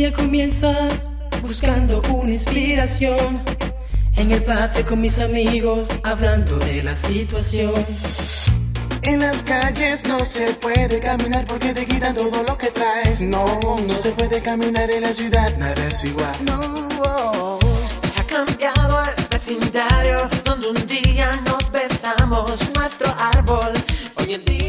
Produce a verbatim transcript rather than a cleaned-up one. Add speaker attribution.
Speaker 1: día comienza buscando una inspiración en el patio con mis amigos, hablando de la situación.
Speaker 2: En las calles no se puede caminar porque te quitan todo lo que traes. No, no se puede caminar en la ciudad, nada es igual.
Speaker 3: No, ha cambiado el vecindario donde un día nos besamos. Nuestro árbol hoy en día